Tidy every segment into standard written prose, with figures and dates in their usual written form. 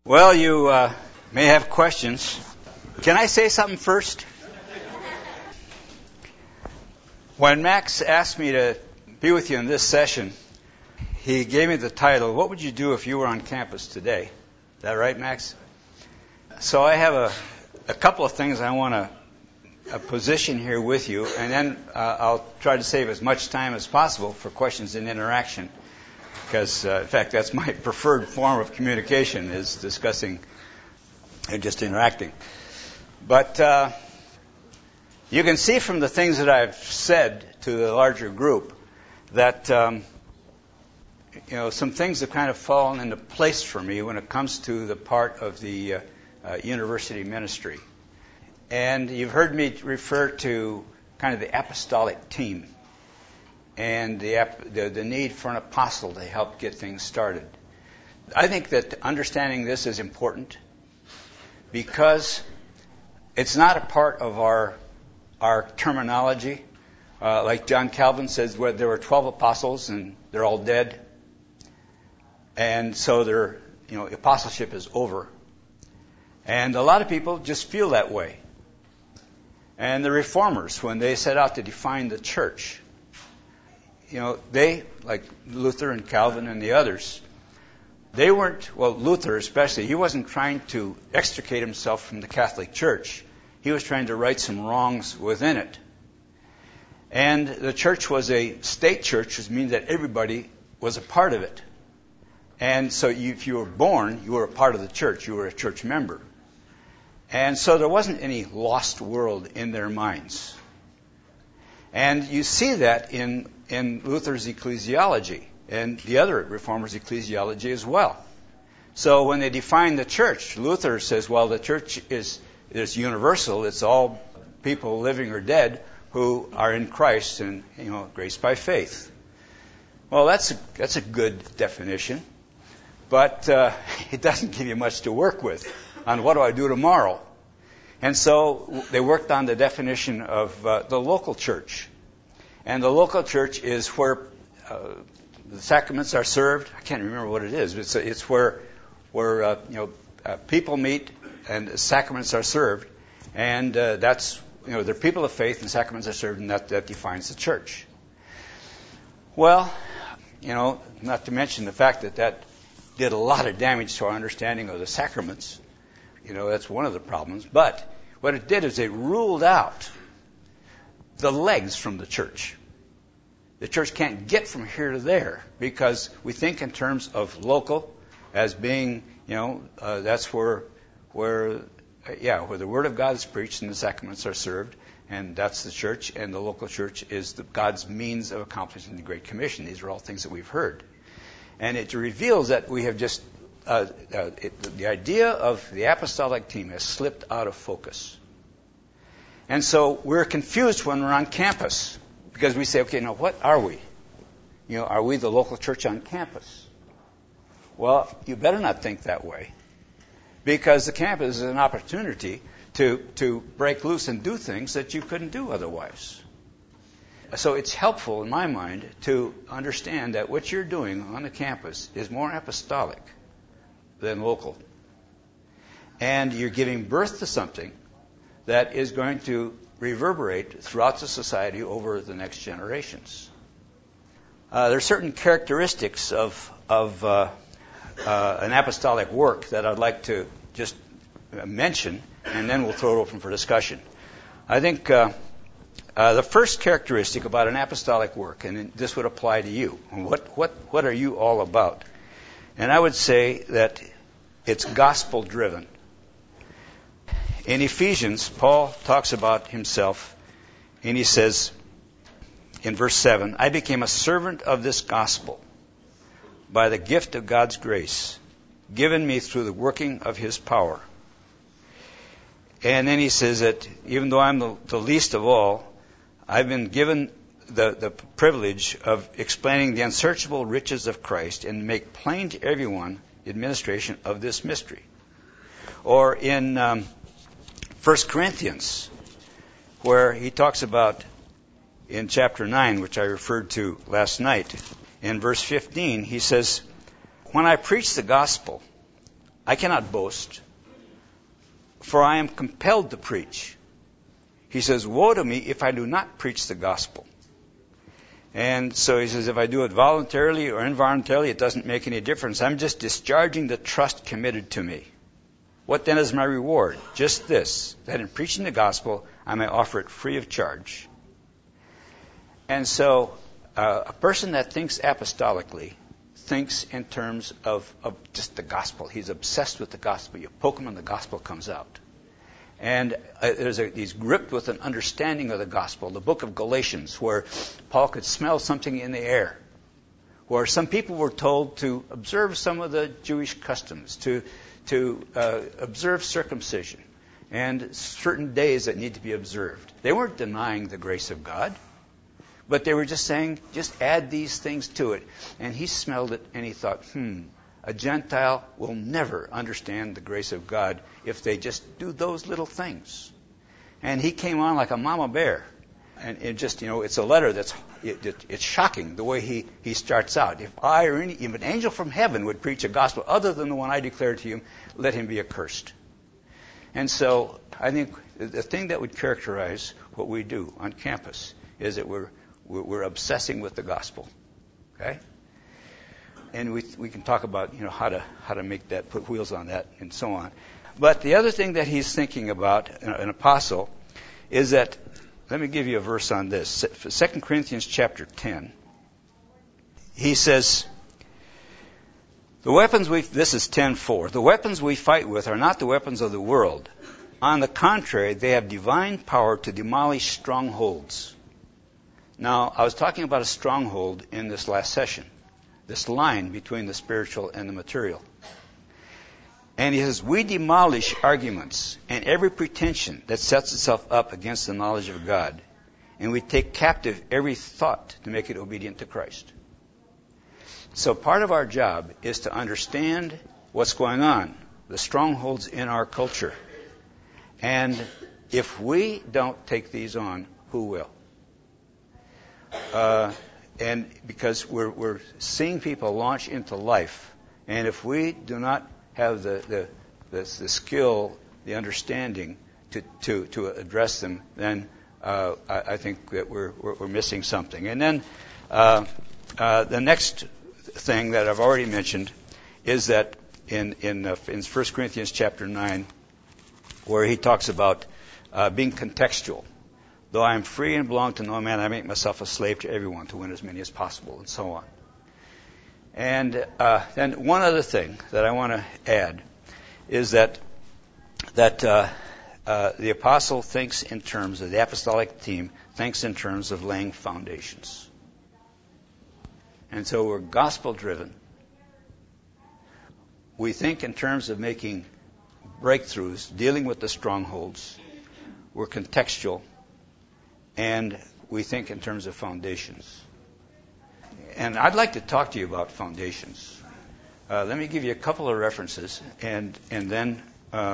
Well, you may have questions. Can I say something first? When Max asked me to be with you in this session, he gave me the title, "What would you do if you were on campus today?" Is that right, Max? So I have a couple of things I want to position here with you, and then I'll try to save as much time as possible for questions and interaction. Because, in fact, that's my preferred form of communication, is discussing and just interacting. But you can see from the things that I've said to the larger group that, some things have kind of fallen into place for me when it comes to the part of the university ministry. And you've heard me refer to kind of the apostolic team and the need for an apostle to help get things started. I think that understanding this is important because it's not a part of our terminology. Like John Calvin says, where there were 12 apostles and they're all dead, and so apostleship is over. And a lot of people just feel that way. And the reformers, when they set out to define the church, they, like Luther and Calvin and the others, they weren't, Luther especially, he wasn't trying to extricate himself from the Catholic Church. He was trying to right some wrongs within it. And the church was a state church, which means that everybody was a part of it. And so if you were born, you were a part of the church. You were a church member. And so there wasn't any lost world in their minds. And you see that in Luther's ecclesiology and the other reformers' ecclesiology as well. So when they define the church, Luther says, the church is universal. It's all people living or dead who are in Christ and, grace by faith. Well, that's a good definition, but it doesn't give you much to work with on what do I do tomorrow. And so they worked on the definition of the local church. And the local church is where the sacraments are served. I can't remember what it is. But it's where people meet and the sacraments are served. And that's, they're people of faith and sacraments are served, and that defines the church. Well, not to mention the fact that did a lot of damage to our understanding of the sacraments. That's one of the problems. But what it did is it ruled out the legs from the church. The church can't get from here to there because we think in terms of local as being, that's where the Word of God is preached and the sacraments are served, and that's the church, and the local church is God's means of accomplishing the Great Commission. These are all things that we've heard. And it reveals that we have just, the idea of the apostolic team has slipped out of focus. And so we're confused when we're on campus because we say, okay, now what are we? Are we the local church on campus? Well, you better not think that way because the campus is an opportunity to break loose and do things that you couldn't do otherwise. So it's helpful in my mind to understand that what you're doing on the campus is more apostolic than local. And you're giving birth to something that is going to reverberate throughout the society over the next generations. There are certain characteristics of an apostolic work that I'd like to just mention, and then we'll throw it open for discussion. I think the first characteristic about an apostolic work, and this would apply to you, what are you all about? And I would say that it's gospel-driven. In Ephesians, Paul talks about himself, and he says in verse 7, I became a servant of this gospel by the gift of God's grace, given me through the working of his power. And then he says that even though I'm the least of all, I've been given the privilege of explaining the unsearchable riches of Christ and make plain to everyone the administration of this mystery. Or in 1 Corinthians, where he talks about in chapter 9, which I referred to last night, in verse 15, he says, When I preach the gospel, I cannot boast, for I am compelled to preach. He says, woe to me if I do not preach the gospel. And so he says, if I do it voluntarily or involuntarily, it doesn't make any difference. I'm just discharging the trust committed to me. What then is my reward? Just this, that in preaching the gospel, I may offer it free of charge. And so a person that thinks apostolically thinks in terms of just the gospel. He's obsessed with the gospel. You poke him and the gospel comes out. And he's gripped with an understanding of the gospel. The book of Galatians, where Paul could smell something in the air, where some people were told to observe some of the Jewish customs, to observe circumcision, and certain days that need to be observed. They weren't denying the grace of God, but they were just saying, just add these things to it. And he smelled it, and he thought, a Gentile will never understand the grace of God if they just do those little things. And he came on like a mama bear. And it just, it's a letter it's shocking the way he starts out. If I or even an angel from heaven would preach a gospel other than the one I declare to you, let him be accursed. And so I think the thing that would characterize what we do on campus is that we're obsessing with the gospel. Okay? And we can talk about how to make that, put wheels on that, and so on. But the other thing that he's thinking about, an apostle, is that, let me give you a verse on this. 2 Corinthians chapter 10. He says, this is 10:4. The weapons we fight with are not the weapons of the world. On the contrary, they have divine power to demolish strongholds. Now, I was talking about a stronghold in this last session. This line between the spiritual and the material. And he says, we demolish arguments and every pretension that sets itself up against the knowledge of God. And we take captive every thought to make it obedient to Christ. So part of our job is to understand what's going on, the strongholds in our culture. And if we don't take these on, who will? And because we're seeing people launch into life, and if we do not have the skill, the understanding to address them, then I think that we're missing something. And then the next thing that I've already mentioned is that in 1 Corinthians chapter 9, where he talks about being contextual. Though I am free and belong to no man, I make myself a slave to everyone to win as many as possible, and so on. And then one other thing that I want to add is that the apostle thinks in terms of the apostolic team, thinks in terms of laying foundations. And so we're gospel-driven. We think in terms of making breakthroughs, dealing with the strongholds. We're contextual. And we think in terms of foundations. And I'd like to talk to you about foundations. Let me give you a couple of references, and then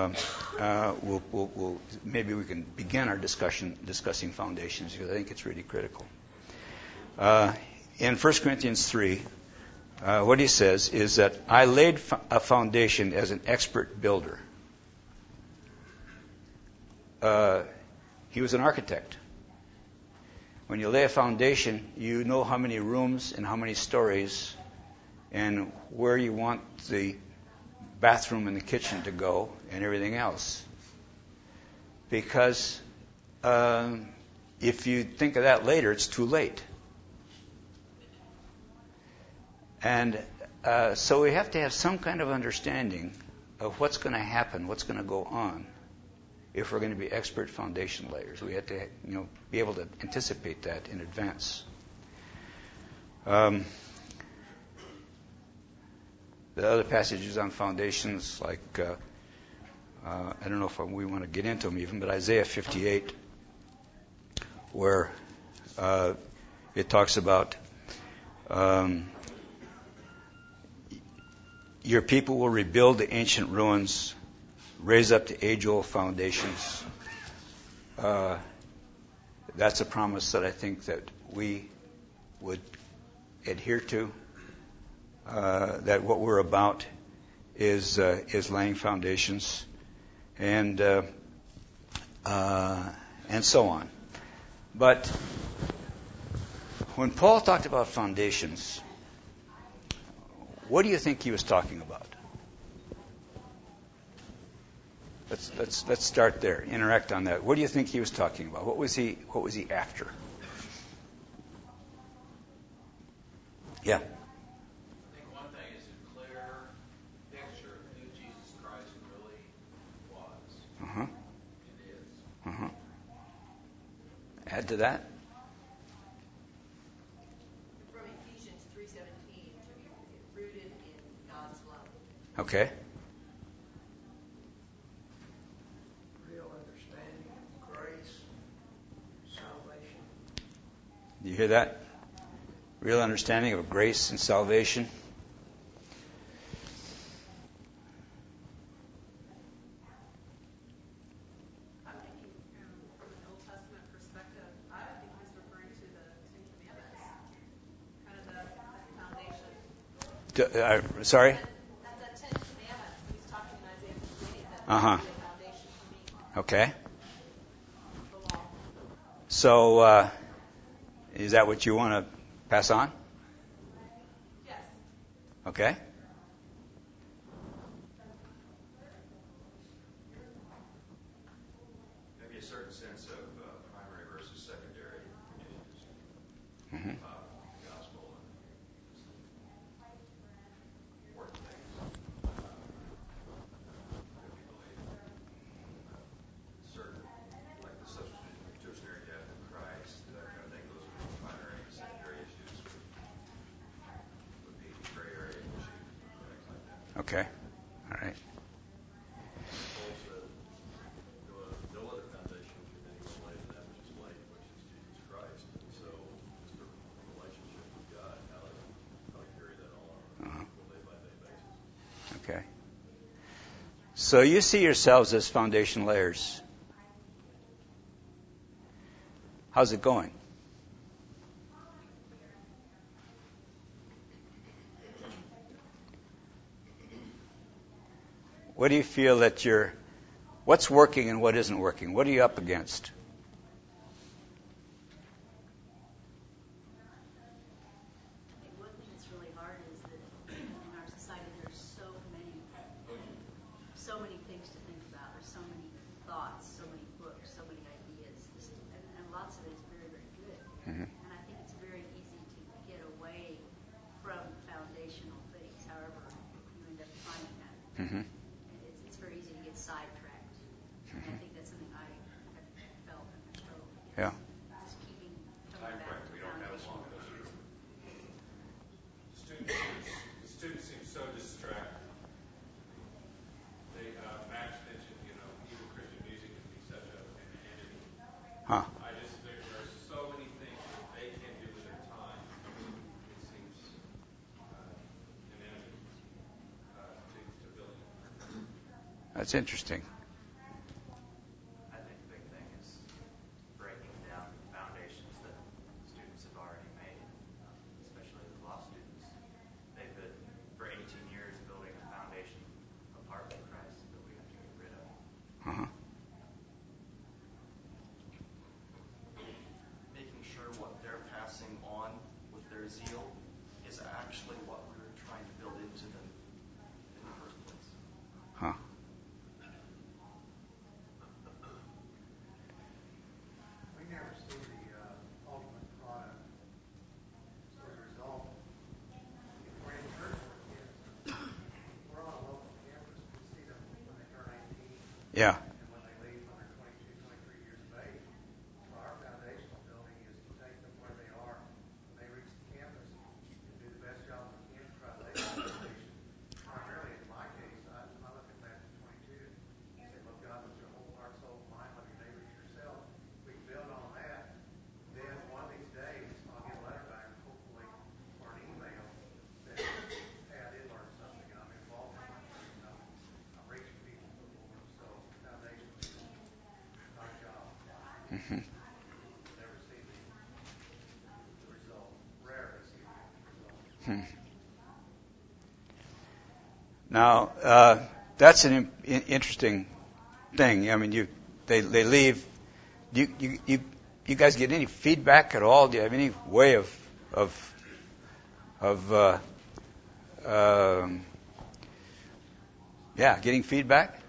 we'll maybe we can begin our discussing foundations, because I think it's really critical. In 1 Corinthians 3, what he says is that I laid a foundation as an expert builder. He was an architect. When you lay a foundation, you know how many rooms and how many stories and where you want the bathroom and the kitchen to go and everything else. Because if you think of that later, it's too late. And so we have to have some kind of understanding of what's going to happen, what's going to go on, if we're going to be expert foundation layers. We have to, be able to anticipate that in advance. The other passages on foundations, like I don't know if we want to get into them even, but Isaiah 58, where it talks about your people will rebuild the ancient ruins, raise up the age-old foundations. That's a promise that I think that we would adhere to. That what we're about is laying foundations, and so on. But when Paul talked about foundations, what do you think he was talking about? Let's start there. Interact on that. What do you think he was talking about? What was he after? Yeah. I think one thing is a clear picture of who Jesus Christ really was. Uh-huh. It is. Uh-huh. Add to that? From Ephesians 3:17, to be rooted in God's love. Okay. Real understanding of grace, salvation. Do you hear that? Real understanding of grace and salvation. I'm thinking from an Old Testament perspective, I would think he's referring to the Ten Commandments, kind of the foundation. Sorry? The Ten Commandments, he's talking in Isaiah 58, that Uh-huh. is the foundation for me, Okay. the law. So, is that what you want to pass on? Yes. Okay. Maybe a certain sense of primary versus secondary issues Mm-hmm. about the gospel and important things that we believe. Certain, like the substitutionary death of Christ, that kind of thing. Those would be primary and secondary issues. Would be gray area issues, things like that. Okay. All right. Paul said, no other foundation can anyone lay than that which is laid, which is Jesus Christ. And so, just a relationship with God, how to carry that on Uh-huh. a day-by-day basis. Okay. So you see yourselves as foundation layers. How's it going? What do you feel that what's working and what isn't working? What are you up against? I think one thing that's really hard is that in our society there's so many things to think about. There's so many thoughts, so many books, so many ideas, and lots of it is very, very good. Mm-hmm. And I think it's very easy to get away from foundational things, however you end up finding that. Mm-hmm. It's very easy to get sidetracked. And I think that's something I have felt and struggled with. Yeah. Just keeping Time coming back frame, to we don't have foundational long enough. The students seem so distracted. Max mentioned, even Christian music can be such an enemy. Huh. There are so many things that they can do with their time. It seems an enemy to building. That's interesting. I think the big thing is breaking down the foundations that students have already made, especially the law students. They've been, for 18 years, building a foundation apart from Christ that we have to get rid of. Uh-huh. Making sure what they're passing on with their zeal is actually what we were trying to build into them in the first place. Huh. We never see the ultimate product. So as a result, if we're in church with kids, we're on a local campus, we see them when they turn 18 Yeah. and when they leave when they're 22, 23 years of age. So our foundational building is to take them where they are when they reach the campus and do the best job we can to try to lay that foundation. Primarily in my case, I look at Matthew 22 and say, love God with your whole heart, soul, and mind, love your neighbor as yourself. We build on that. Then one of these days, I'll get a letter back, hopefully, or an email that, hey, I did learn something, and I'm involved in my church, and I'm reaching people for the Lord. So foundation is our job. Mm-hmm. Never see the result. Rarely see the result. Hmm. Now, that's an interesting thing. I mean, they leave. Do you guys get any feedback at all? Do you have any way of getting feedback?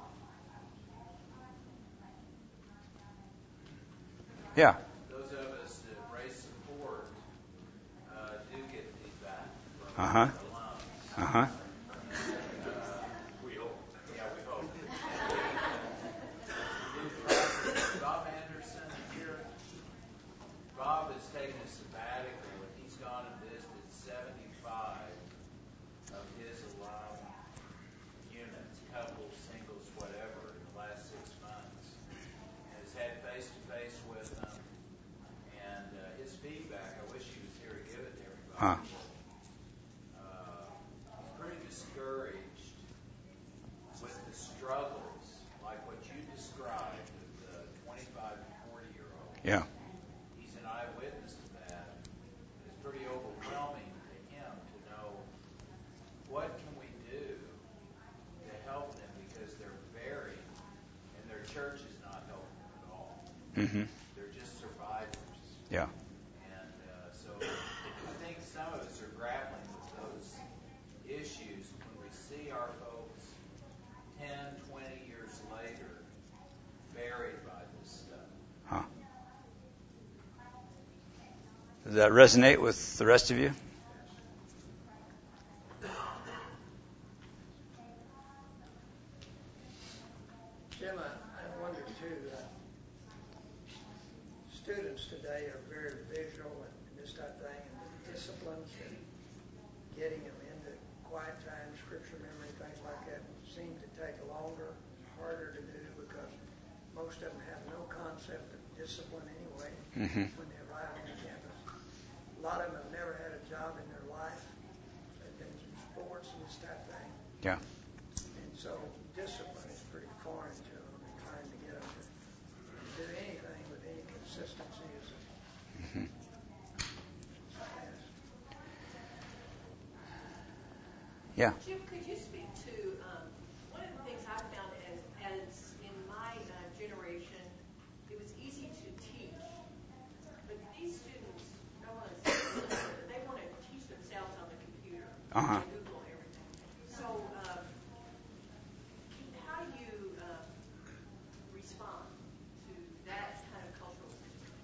Yeah. Those of us that embrace support do get feedback from Uh-huh. alums. Uh-huh. We hope. Yeah, we hope. Bob Anderson here. Bob has taken a sabbatical and he's gone and visited 75 of his alum units, couples, singles, whatever, in the last 6 months. And has had face-to-face with them. And his feedback, I wish he was here to give it to everybody. Huh. He's pretty discouraged with the struggles, like what you described with the 25 and 40-year-olds. Yeah. He's an eyewitness to that. It's pretty overwhelming to him to know what can we do to help them because they're buried and their church is not helping them at all. Mm-hmm. They're just survivors. Yeah. And so I think some of us are grappling with those issues when we see our folks 10, 20 years later buried by this stuff. Huh. Does that resonate with the rest of you? Jim, I wonder too, students today are very visual and this type of thing, and the disciplines and getting them into quiet time, scripture memory, things like that seem to take longer, harder to do because most of them have no concept of discipline anyway when they arrive on campus. A lot of them have never had a job in their life. They've been in sports and this type of thing. Yeah. And so discipline is pretty foreign to them and trying to get them to do anything with any consistency is a task. Yeah. Jim, could you speak to one of the things I found as in my generation, it was easy to teach, but these students don't want to. They want to teach themselves on the computer. Uh-huh. And Google everything. So, how do you respond to that kind of cultural situation?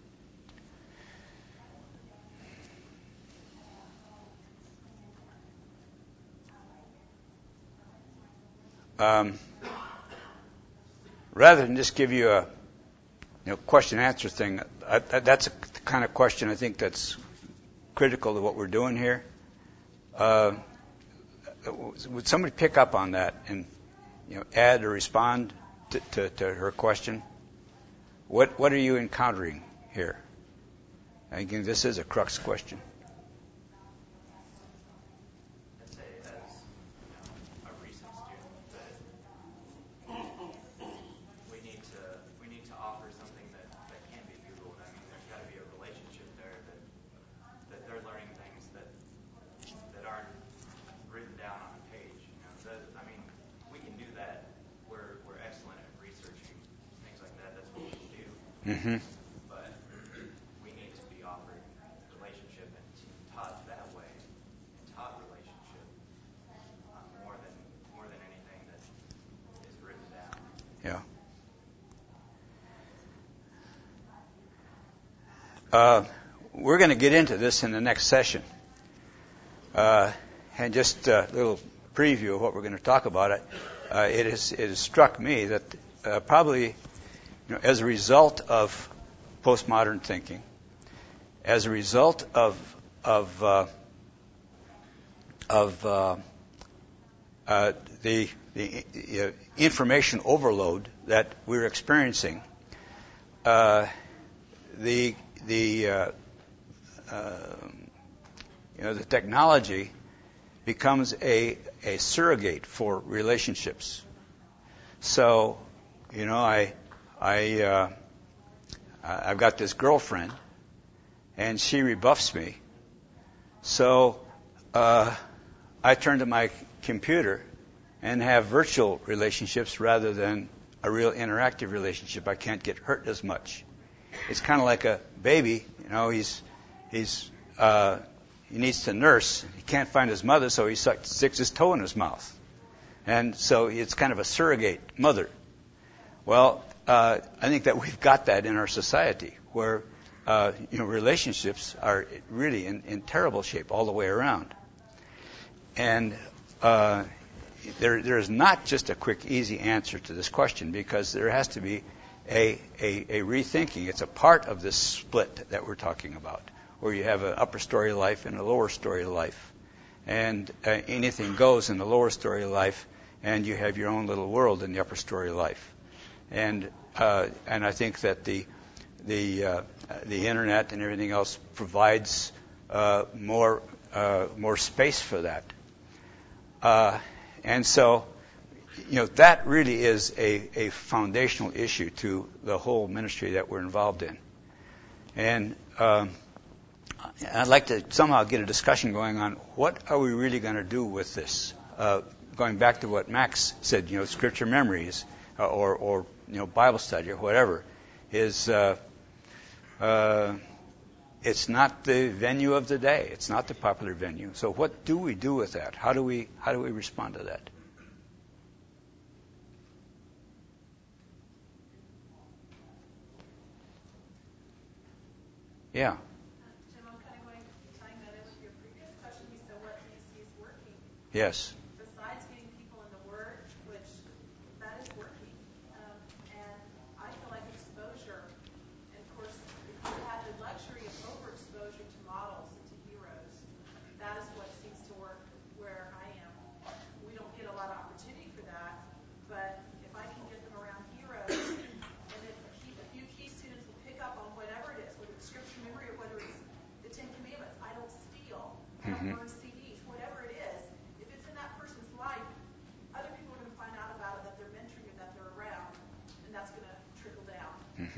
Rather than just give you a question-answer thing, that's the kind of question I think that's critical to what we're doing here. Would somebody pick up on that and add or respond to her question? What are you encountering here? Again, this is a crux question. I'd say as a recent student that we need to offer something that can be Googled. I mean, there's got to be a relationship there that they're learning things that aren't written down on a page. I mean, we can do that. We're excellent at researching things like that. That's what we do. Mm-hmm. But we need to be offered relationship and taught that way, and taught relationship more than anything that is written down. Yeah. We're going to get into this in the next session. And just a little preview of what we're going to talk about. It has struck me that probably as a result of postmodern thinking, as a result of the information overload that we're experiencing, the technology becomes a surrogate for relationships. So, I've got this girlfriend, and she rebuffs me. So I turn to my computer and have virtual relationships rather than a real interactive relationship. I can't get hurt as much. It's kind of like a baby. He needs to nurse. He can't find his mother, so he sticks his toe in his mouth. And so it's kind of a surrogate mother. Well, I think that we've got that in our society where, relationships are really in terrible shape all the way around. And there is not just a quick, easy answer to this question because there has to be a rethinking. It's a part of this split that we're talking about, where you have an upper story life and a lower story life. And anything goes in the lower story life, and you have your own little world in the upper story life. And I think that the internet and everything else provides more space for that. And so, that really is a foundational issue to the whole ministry that we're involved in. And I'd like to somehow get a discussion going on what are we really going to do with this. Going back to what Max said, scripture memories or Bible study or whatever is. It's not the venue of the day. It's not the popular venue. So what do we do with that? How do we respond to that? Yeah. Jim, I'm kind of going to tying that in with your previous question. You said what do you see is working? Yes. Besides getting people in the Word, which that is working, and I feel like exposure. And of course, if you have the luxury of overexposure to models and to heroes, that is what seems to work where I am. We don't get a lot of opportunity for that, but if I can get them around heroes, and then a few key students will pick up on whatever it is, whether it's scripture memory or whether it's the Ten Commandments. I don't steal. I don't burn CDs. Whatever it is, if it's in that person's life, other people are going to find out about it, that they're mentoring or that they're around, and that's going to trickle down.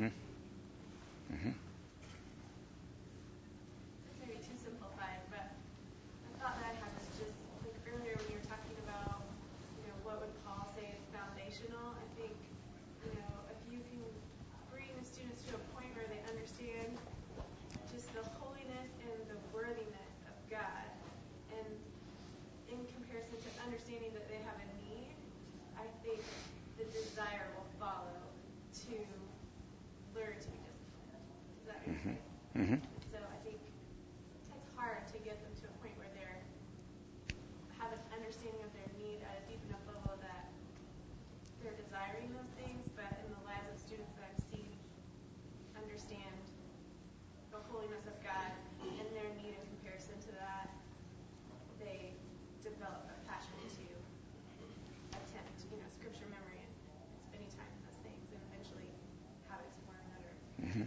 Maybe too simplified, but the thought that I had was just like earlier when you were talking about, what would Paul say is foundational. I think, if you can bring the students to a point where they understand just the holiness and the worthiness of God, and in comparison to understanding that they have a need, I think the desire will follow to learn to be disciplined. Does that make sense? Mm-hmm. So I think it's hard to get them to a point where they have an understanding of their need at a deep enough level that they're desiring those things, but in the lives of students that I've seen understand the holiness of God and their need in comparison to that, they develop a passion to attempt, scripture memory and spending time in those things, and eventually habits form that are. Mm-hmm.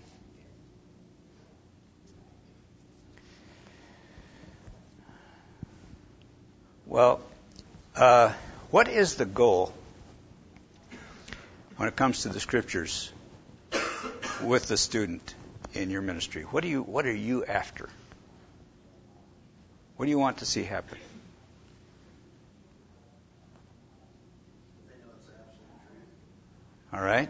Well, what is the goal when it comes to the scriptures with the student in your ministry? What are you after? What do you want to see happen? They know it's absolute truth. All right?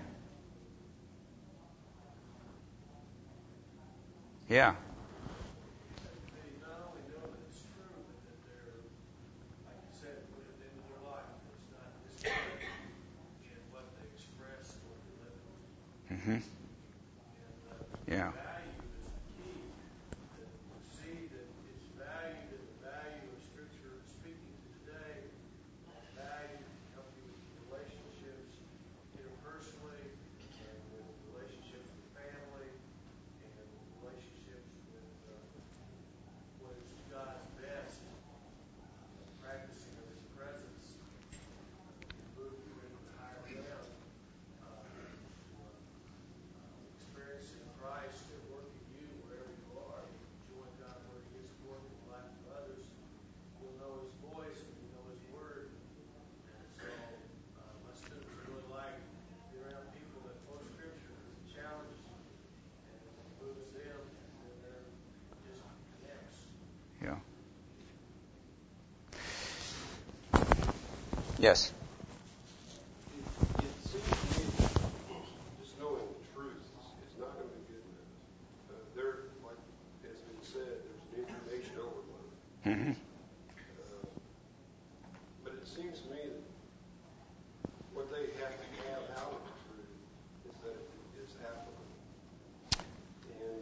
Yeah. They not only know that it's true, but that they're, like you said, put it into their life. It's not discouraged in what they express or deliver. Mm-hmm. Yeah. Value is the key. That you see that it's valued and the value of Scripture speaking to today, value to help you with relationships interpersonally and with relationships with family and relationships with what is God's best, practicing of His presence, move you into the higher realm, experiencing Christ and Yes. It seems to me just knowing the truth is not going to be good enough. There, like has been said, there's an information overload. Mm-hmm. But it seems to me that what they have to have out of the truth is that it is applicable. And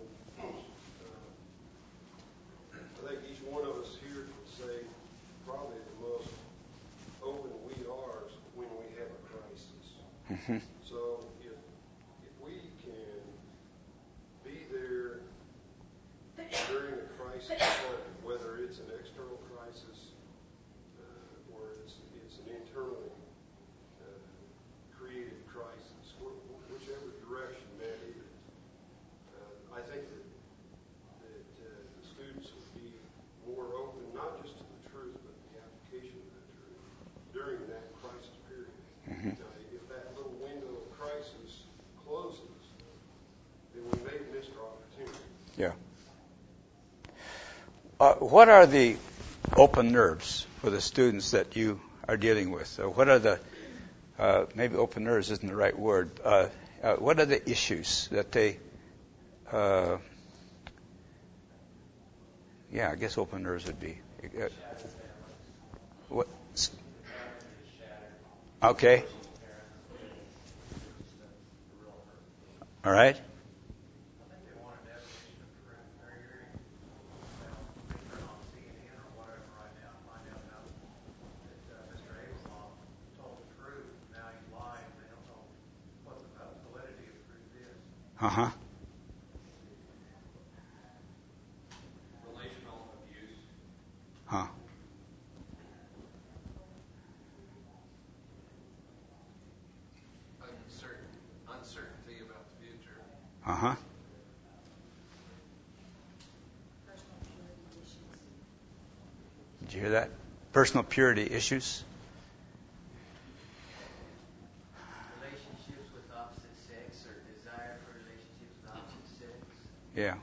I think each one of us here can say probably the most open we are is when we have a crisis. Mm-hmm. So if we can be there during a crisis time, whether it's an external crisis or it's an internally created crisis, whichever direction that is, I think that the students will be more open, not just to the truth, but the application of that truth during that crisis period. Mm-hmm. If that little window of crisis closes, then we may have missed our opportunity. Yeah. What are the open nerves for the students that you are dealing with? What are the, maybe open nerves isn't the right word, what are the issues that they, I guess open nerves would be. What? Okay. All right. Uh-huh. Relational abuse. Huh. Uncertainty about the future. Uh-huh. Personal purity issues. Did you hear that? Personal purity issues. Relationships with opposite sex or desire for relationships with opposite sex. Yeah.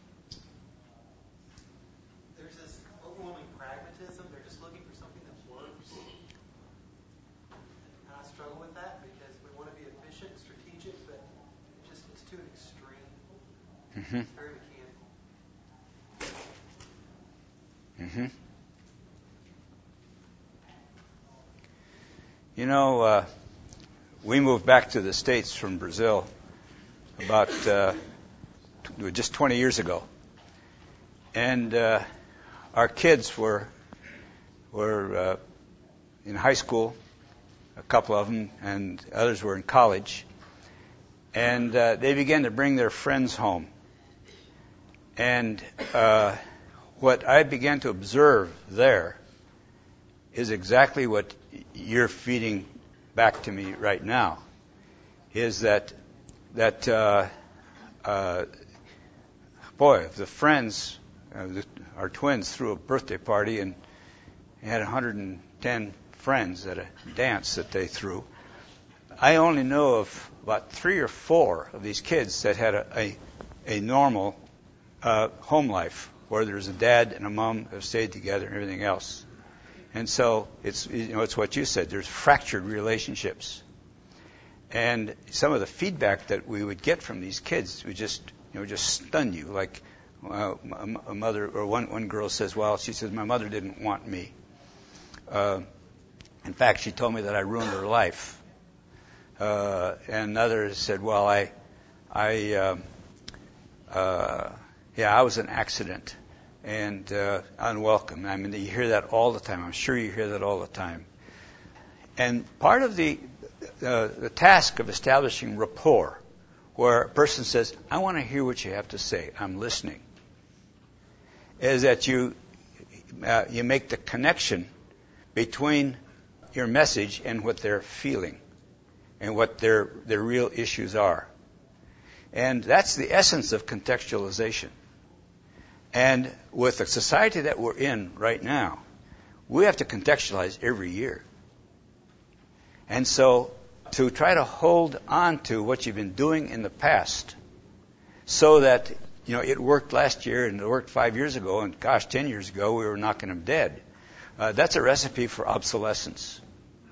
There's this overwhelming pragmatism. They're just looking for something that works. And I struggle with that because we want to be efficient, strategic, but it's to an extreme. Mm-hmm. It's very mechanical. Mm-hmm. You know, we moved back to the States from Brazil about just 20 years ago. And our kids were in high school, a couple of them, and others were in college. And they began to bring their friends home. And what I began to observe there is exactly what you're feeding back to me right now, is that boy, the friends, our twins threw a birthday party and had 110 friends at a dance that they threw. I only know of about 3 or 4 of these kids that had a normal home life where there's a dad and a mom who have stayed together and everything else. And so it's what you said. There's fractured relationships, and some of the feedback that we would get from these kids would just stun you. Like a mother or one girl says, "Well, she says my mother didn't want me. In fact, she told me that I ruined her life." And others said, "Well, I was an accident and unwelcome." I mean, you hear that all the time. I'm sure you hear that all the time. And part of the task of establishing rapport, where a person says, "I want to hear what you have to say. I'm listening," is that you make the connection between your message and what they're feeling and what their real issues are. And that's the essence of contextualization. And with the society that we're in right now, we have to contextualize every year. And so to try to hold on to what you've been doing in the past so that, it worked last year and it worked 5 years ago, and gosh, 10 years ago we were knocking them dead. That's a recipe for obsolescence.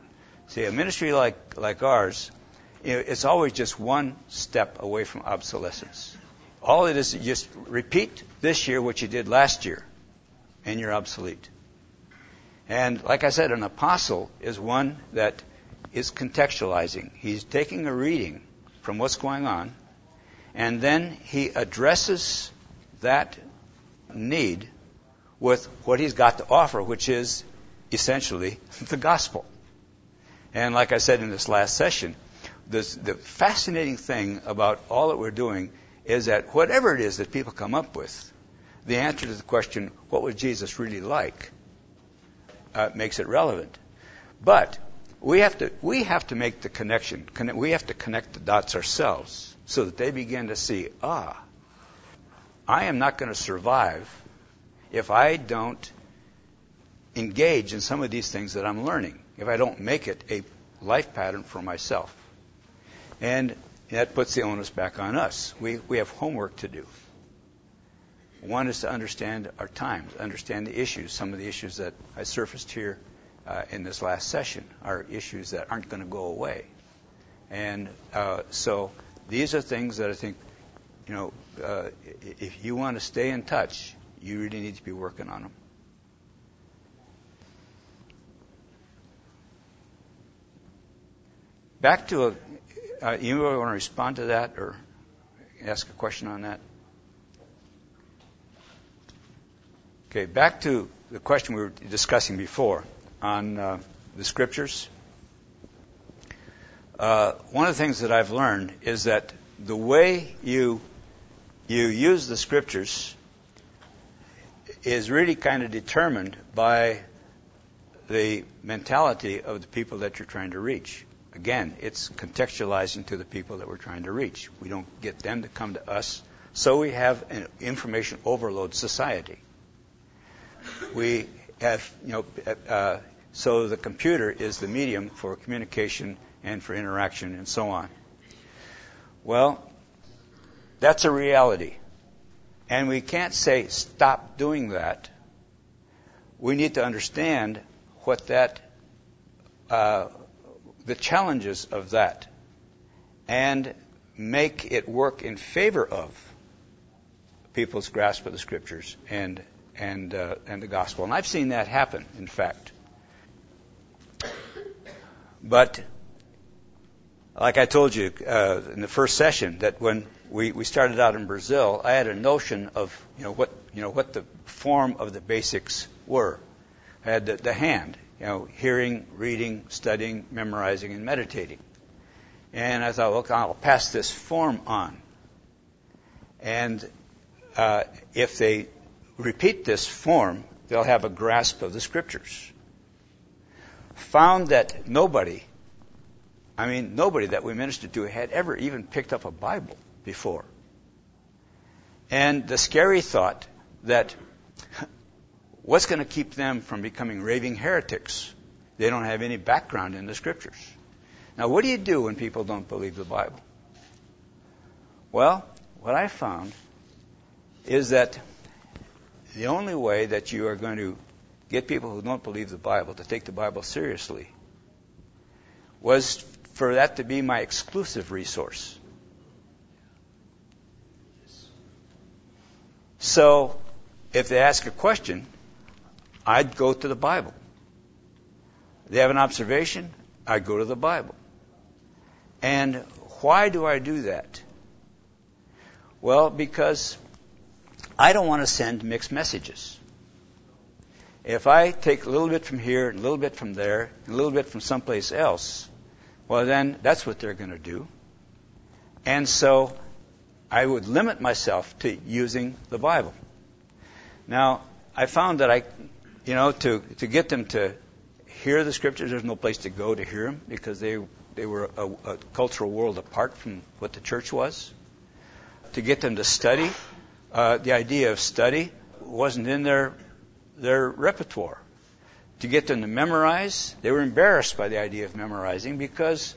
See, a ministry like ours, it's always just one step away from obsolescence. All it is just repeat this year what you did last year, and you're obsolete. And like I said, an apostle is one that is contextualizing. He's taking a reading from what's going on, and then he addresses that need with what he's got to offer, which is essentially the gospel. And like I said in this last session, the fascinating thing about all that we're doing is that whatever it is that people come up with, the answer to the question, what was Jesus really like, makes it relevant. But we have to make the connection. We have to connect the dots ourselves so that they begin to see, I am not going to survive if I don't engage in some of these things that I'm learning, if I don't make it a life pattern for myself. And that puts the onus back on us. We have homework to do. One is to understand our times, understand the issues. Some of the issues that I surfaced here in this last session are issues that aren't going to go away. And so these are things that I think, if you want to stay in touch, you really need to be working on them. Back to you want to respond to that or ask a question on that? Okay, back to the question we were discussing before on the scriptures. One of the things that I've learned is that the way you use the scriptures is really kind of determined by the mentality of the people that you're trying to reach. Again, it's contextualizing to the people that we're trying to reach. We don't get them to come to us, so we have an information overload society. We have, so the computer is the medium for communication and for interaction and so on. Well, that's a reality. And we can't say, stop doing that. We need to understand what that, the challenges of that, and make it work in favor of people's grasp of the scriptures and the gospel. And I've seen that happen, in fact. But like I told you in the first session, that when we started out in Brazil, I had a notion of what the form of the basics were. I had the hand, hearing, reading, studying, memorizing, and meditating. And I thought, well, I'll pass this form on. And if they repeat this form, they'll have a grasp of the scriptures. Found that nobody that we ministered to had ever even picked up a Bible before. And the scary thought that what's going to keep them from becoming raving heretics? They don't have any background in the scriptures. Now, what do you do when people don't believe the Bible? Well, what I found is that the only way that you are going to get people who don't believe the Bible to take the Bible seriously was for that to be my exclusive resource. So, if they ask a question, I'd go to the Bible. They have an observation, I'd go to the Bible. And why do I do that? Well, because I don't want to send mixed messages. If I take a little bit from here, and a little bit from there, and a little bit from someplace else, well then, that's what they're going to do. And so, I would limit myself to using the Bible. Now, I found that to get them to hear the scriptures, there's no place to go to hear them because they were a cultural world apart from what the church was. To get them to study, the idea of study wasn't in their repertoire. To get them to memorize, they were embarrassed by the idea of memorizing because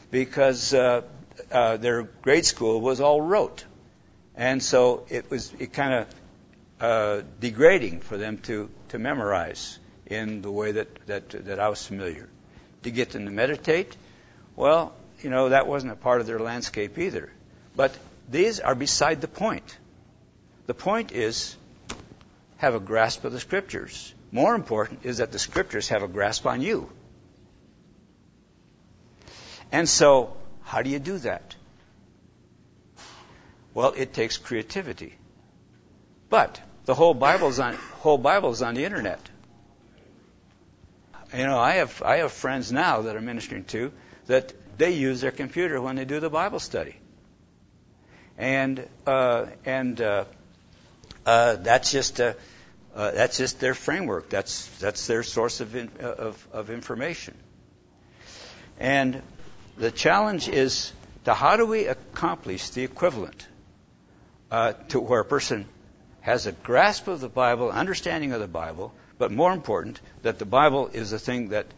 their grade school was all rote. And so it kind of degrading for them to memorize in the way that I was familiar. to get them to meditate. Well, that wasn't a part of their landscape either. But these are beside the point. The point is, have a grasp of the Scriptures. More important is that the Scriptures have a grasp on you. And so, how do you do that? Well, it takes creativity. But the whole Bible's on the internet. I have friends now that I'm ministering to that they use their computer when they do the Bible study, and that's just their framework. That's their source of information. And the challenge is to how do we accomplish the equivalent to where a person has a grasp of the Bible, understanding of the Bible, but more important, that the Bible is the thing that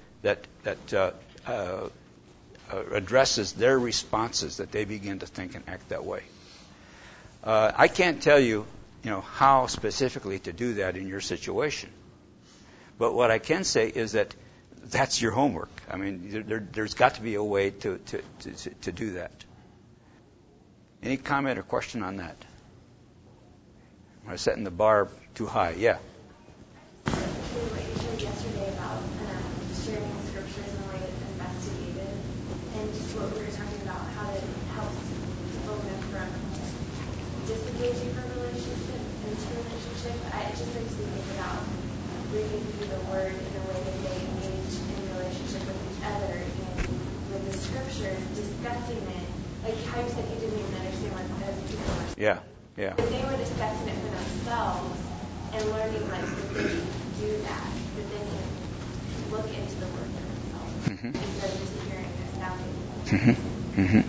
addresses their responses, that they begin to think and act that way. I can't tell you, how specifically to do that in your situation. But what I can say is that that's your homework. I mean, there's got to be a way to do that. Any comment or question on that? Am I setting the bar too high? Yeah. What you shared yesterday about sharing the scriptures in a way that's investigated, and just what we were talking about, how it helps people move from disengaging from relationship into relationship. It just makes me think about reading through the Word in a way that they engage in relationship with each other, and with the scriptures, discussing it. Like how you said you didn't even understand what other people were saying. Yeah. But they were discussing it for themselves and learning that they can do that they can look into the Word for themselves instead of just hearing it sounding.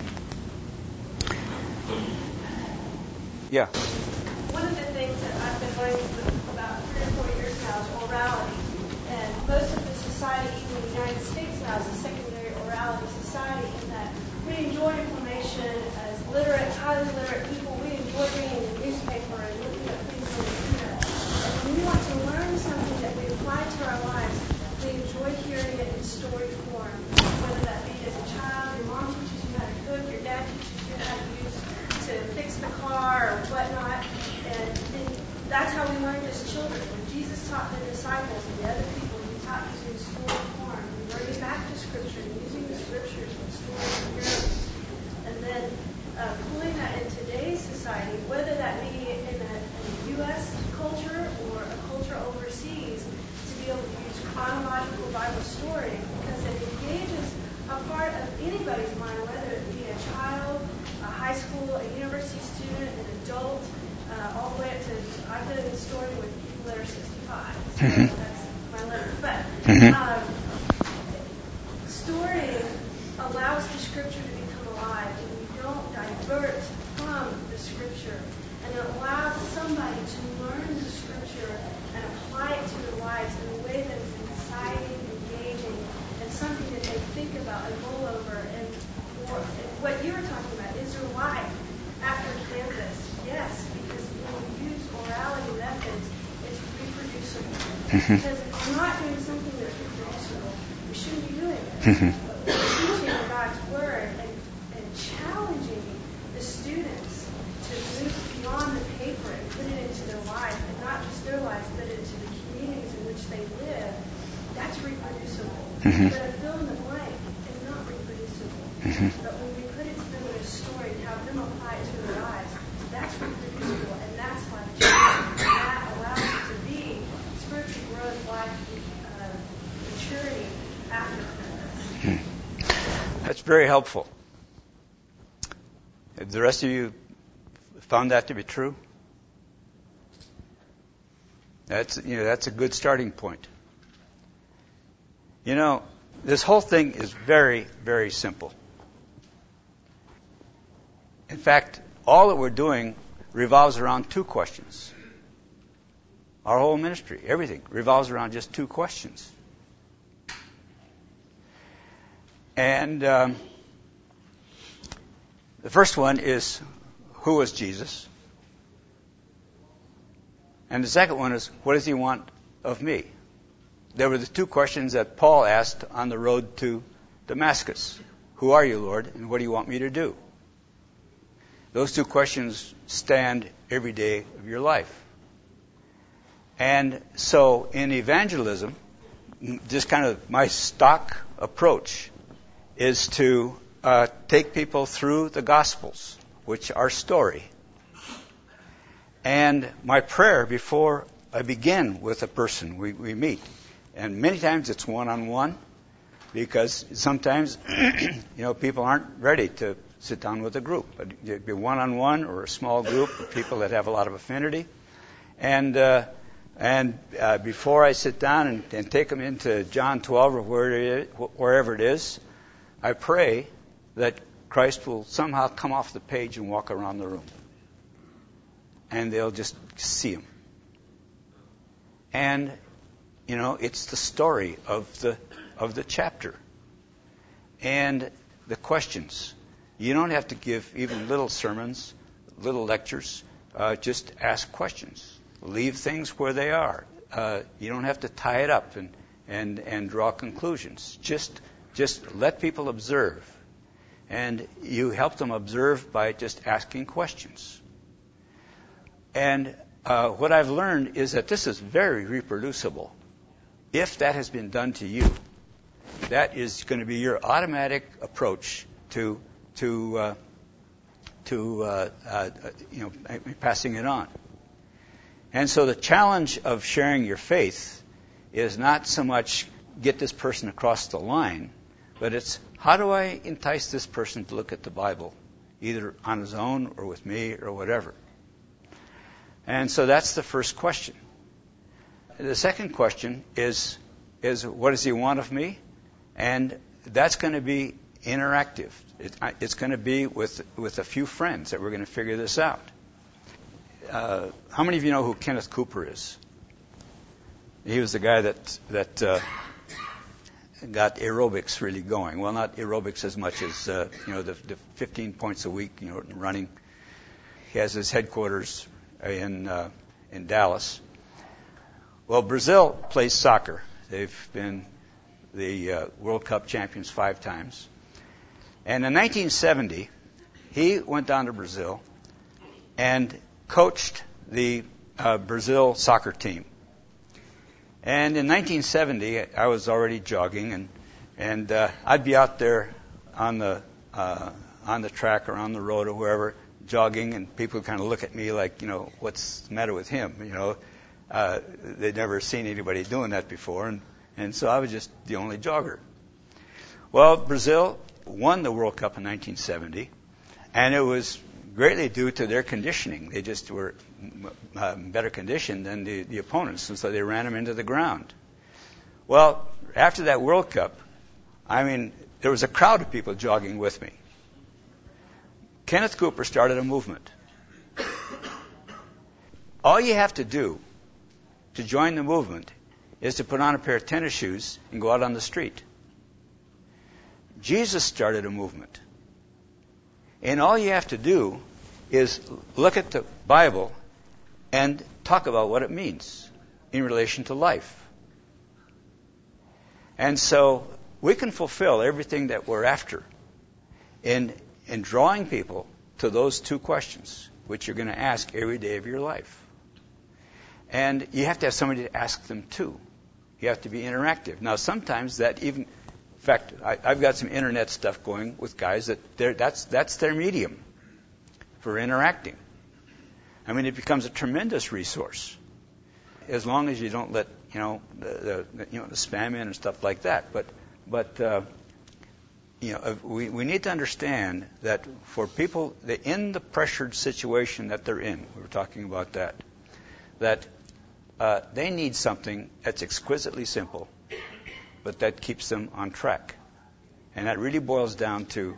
Yeah. One of the things that I've been learning for about 3 or 4 years now is orality. And most of the society, even in the United States now, is a secondary orality society in that we enjoy information as literate, highly literate people. We enjoy reading the newspaper and looking at things on the internet. And when we want to learn something that we apply to our lives, we enjoy hearing it in story form. Whether that be as a child, your mom teaches you how to cook, your dad teaches you how to fix the car or whatnot. And that's how we learned as children. When Jesus taught the disciples and the other people, he taught using story form. We learned back to Scripture and using the Scriptures and stories and parables. And then pulling that in today's society, whether that be in a U.S. culture or a culture overseas, to be able to use chronological Bible story, because it engages a part of anybody's mind, whether it be a child, a high school, a university student, an adult, all the way up to, I've been in the story with people that are 65, so that's my limit. But story allows the Scripture to become alive, and we don't divert from the Scripture. And it allows somebody to learn the Scripture and apply it to their lives in a way that is exciting, engaging, and something that they think about and mull over. And what you were talking about, is there life after Kansas? Yes, because when we use orality methods, it's reproducible. Because if we're not doing something that's reproducible, we shouldn't be doing it. But we're teaching God's Word and challenging the students to move beyond the paper and put it into their life, and not just their lives, but into the communities in which they live. That's reproducible. But a fill in the blank is not reproducible. But when we put it to them in a story and have them apply it to their lives, that's reproducible, and that's life changing. And that allows it to be spiritual growth, life, maturity after Pentecost. That's very helpful. Have the rest of you found that to be true? That's a good starting point. This whole thing is very, very simple. In fact, all that we're doing revolves around 2 questions. Our whole ministry, everything, revolves around just 2 questions. And the first one is, who was Jesus? And the second one is, what does he want of me? There were the 2 questions that Paul asked on the road to Damascus. Who are you, Lord, and what do you want me to do? Those two questions stand every day of your life. And so in evangelism, just kind of my stock approach is to take people through the Gospels, which are story. And my prayer before I begin with a person we meet, and many times it's one-on-one, because sometimes people aren't ready to sit down with a group. But it'd be one-on-one or a small group of people that have a lot of affinity. And before I sit down and take them into John 12 or wherever it is, I pray that Christ will somehow come off the page and walk around the room. And they'll just see him. And, it's the story of the chapter. And the questions. You don't have to give even little sermons, little lectures. Just ask questions. Leave things where they are. You don't have to tie it up and draw conclusions. Just let people observe. And you help them observe by just asking questions. And what I've learned is that this is very reproducible. If that has been done to you, that is going to be your automatic approach to passing it on. And so the challenge of sharing your faith is not so much get this person across the line, but it's how do I entice this person to look at the Bible, either on his own or with me or whatever. And so that's the first question. The second question is what does he want of me? And that's going to be interactive. It's going to be with a few friends that we're going to figure this out. How many of you know who Kenneth Cooper is? He was the guy that got aerobics really going. Well, not aerobics as much as the 15 points a week, running. He has his headquarters in Dallas. Well, Brazil plays soccer. They've been the World Cup champions 5 times. And in 1970, he went down to Brazil and coached the Brazil soccer team. And in 1970, I was already jogging, and I'd be out there on the track or on the road or wherever, jogging, and people would kind of look at me like, what's the matter with him? They'd never seen anybody doing that before, and so I was just the only jogger. Well, Brazil won the World Cup in 1970, and it was greatly due to their conditioning. They just were better conditioned than the opponents, and so they ran them into the ground. Well, after that World Cup, there was a crowd of people jogging with me. Kenneth Cooper started a movement. All you have to do to join the movement is to put on a pair of tennis shoes and go out on the street. Jesus started a movement. And all you have to do is look at the Bible and talk about what it means in relation to life. And so we can fulfill everything that we're after in drawing people to those 2 questions, which you're going to ask every day of your life. And you have to have somebody to ask them to. You have to be interactive. Now, sometimes that even, in fact, I've got some internet stuff going with guys that's their medium for interacting. It becomes a tremendous resource, as long as you don't let the spam in and stuff like that. But we need to understand that for people in the pressured situation that they're in, we were talking about that they need something that's exquisitely simple, but that keeps them on track. And that really boils down to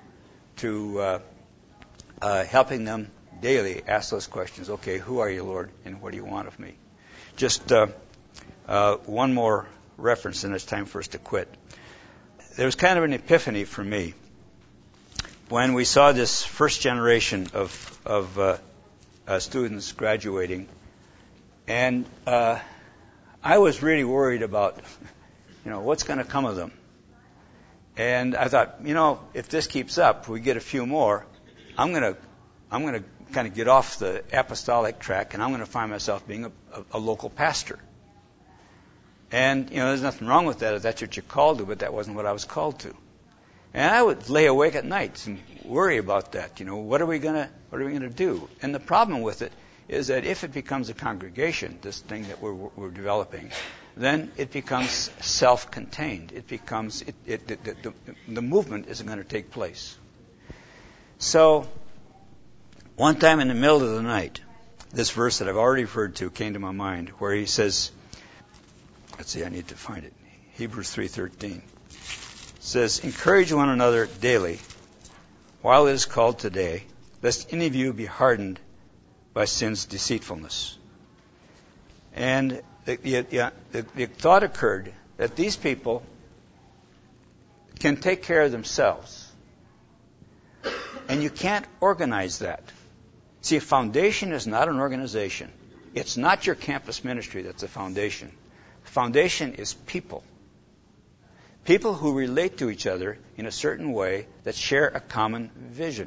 helping them daily ask those questions. Okay, who are you, Lord, and what do you want of me? Just one more reference, and it's time for us to quit. There was kind of an epiphany for me when we saw this first generation of students graduating, and I was really worried about, what's going to come of them. And I thought, if this keeps up, we get a few more, I'm going to kind of get off the apostolic track, and I'm going to find myself being a local pastor. And, there's nothing wrong with that if that's what you're called to, but that wasn't what I was called to. And I would lay awake at nights and worry about that. What are we going to do? And the problem with it is that if it becomes a congregation, this thing that we're developing, then it becomes self-contained. It becomes the movement isn't going to take place. So one time in the middle of the night, this verse that I've already referred to came to my mind, where he says, I need to find it. Hebrews 3:13 says, "Encourage one another daily, while it is called today, lest any of you be hardened by sin's deceitfulness." And the thought occurred that these people can take care of themselves. And you can't organize that. See, a foundation is not an organization. It's not your campus ministry that's a foundation. Foundation is people. People who relate to each other in a certain way that share a common vision.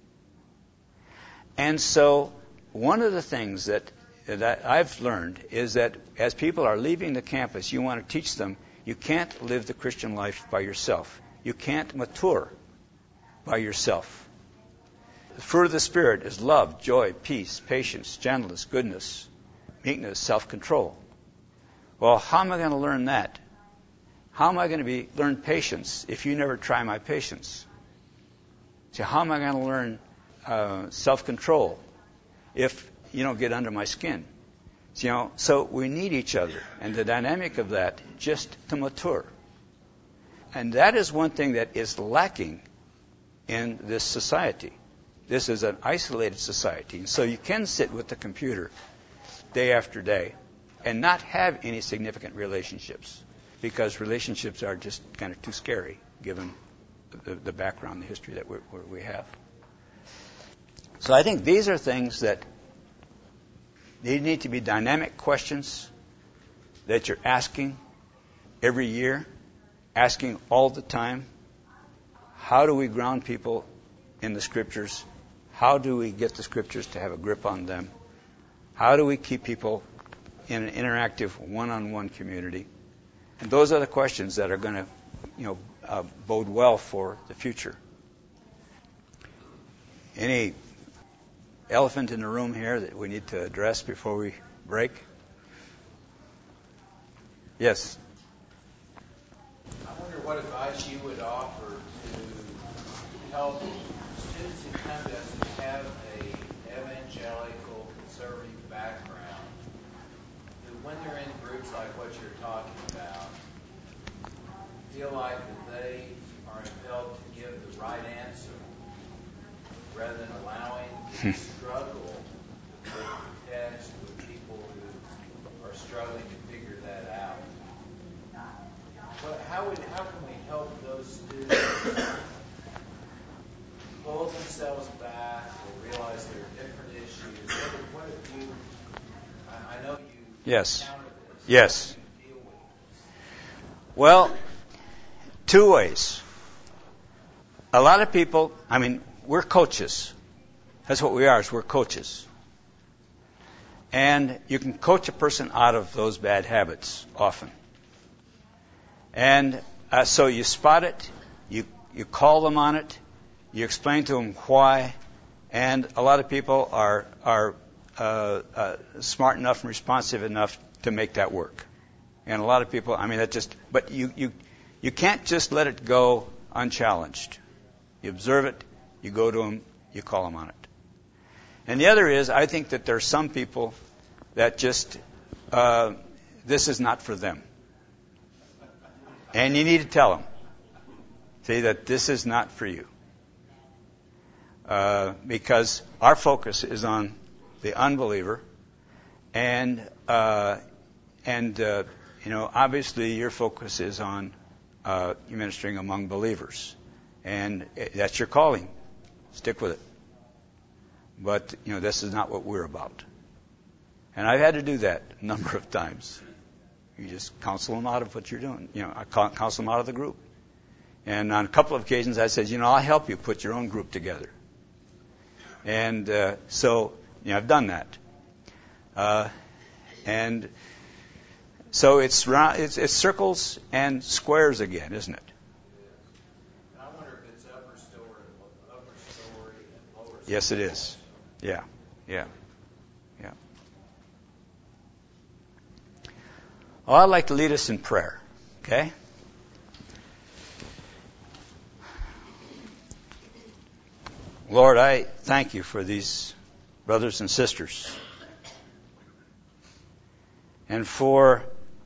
And so one of the things that I've learned is that as people are leaving the campus, you want to teach them you can't live the Christian life by yourself. You can't mature by yourself. The fruit of the Spirit is love, joy, peace, patience, gentleness, goodness, meekness, self-control. Well, how am I going to learn that? How am I going to learn patience if you never try my patience? So how am I going to learn self-control if you don't get under my skin? So we need each other, and the dynamic of that just to mature. And that is one thing that is lacking in this society. This is an isolated society. And so you can sit with the computer day after day and not have any significant relationships, because relationships are just kind of too scary given the background, the history that we have. So I think these are things that they need to be dynamic questions that you're asking every year, asking all the time. How do we ground people in the Scriptures? How do we get the Scriptures to have a grip on them? How do we keep people in an interactive one-on-one community? And those are the questions that are going to, bode well for the future. Any elephant in the room here that we need to address before we break? Yes. I wonder what advice you would offer to help students who come to us who have a evangelical conservative background, who when they're in groups like what you're talking about, feel like that they are impelled to give the right answer rather than allowing the struggle with the text with people who are struggling to figure that out. But how can we help those students pull themselves back or realize there are different issues? What have you? I know you. Yes. Encountered this. Yes. How do you deal with this? Well, two ways. A lot of people, we're coaches. That's what we are, is we're coaches. And you can coach a person out of those bad habits often. And so you spot it, you call them on it, you explain to them why, and a lot of people are smart enough and responsive enough to make that work. And a lot of people, but you can't just let it go unchallenged. You observe it, you go to them, you call them on it. And the other is, I think that there are some people that just, this is not for them. And you need to tell them, say that this is not for you. Because our focus is on the unbeliever, and obviously your focus is on ministering among believers, and that's your calling. Stick with it. But this is not what we're about. And I've had to do that a number of times. You just counsel them out of what you're doing. I counsel them out of the group. And on a couple of occasions I said, I'll help you put your own group together. And so I've done that. And so it's circles and squares again, isn't it? I wonder if it's upper story and lower story. Yes, it is. Yeah. Well, I'd like to lead us in prayer. Okay? Lord, I thank you for these brothers and sisters and for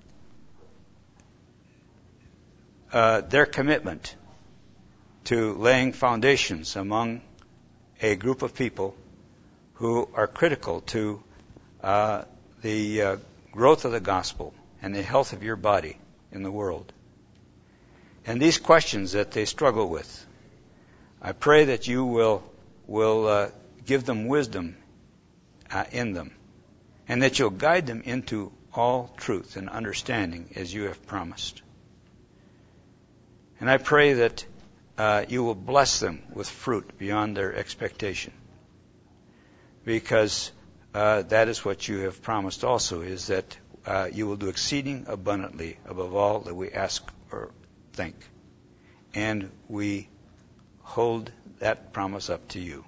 their commitment to laying foundations among a group of people who are critical to the growth of the gospel and the health of your body in the world. And these questions that they struggle with, I pray that you will give them wisdom in them, and that you'll guide them into all truth and understanding as you have promised. And I pray that you will bless them with fruit beyond their expectation, because that is what you have promised also, is that you will do exceeding abundantly above all that we ask or think. And we hold that promise up to you.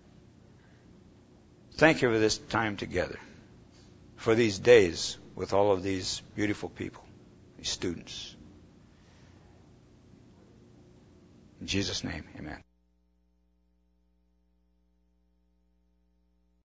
Thank you for this time together, for these days with all of these beautiful people, these students. In Jesus' name, amen.